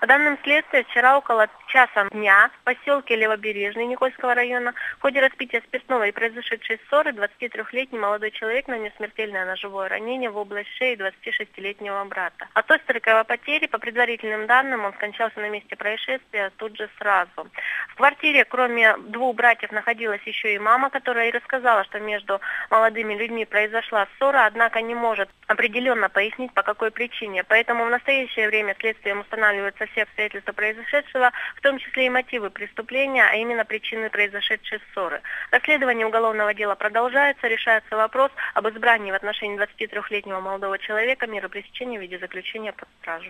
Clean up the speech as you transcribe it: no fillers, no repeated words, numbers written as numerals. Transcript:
По данным следствия, вчера около часа дня в поселке Левобережный Никольского района в ходе распития спиртного и произошедшей ссоры 23-летний молодой человек нанес смертельное ножевое ранение в область шеи 26-летнего брата. От острой кровопотери, по предварительным данным, он скончался на месте происшествия тут же сразу. В квартире, кроме двух братьев, находилась еще и мама, которая и рассказала, что между молодыми людьми произошла ссора, однако не может определенно пояснить, по какой причине. Поэтому в настоящее время следствием устанавливаются все обстоятельства произошедшего, в том числе и мотивы преступления, а именно причины произошедшей ссоры. Расследование уголовного дела продолжается, решается вопрос об избрании в отношении 23-летнего молодого человека меры пресечения в виде заключения под стражу.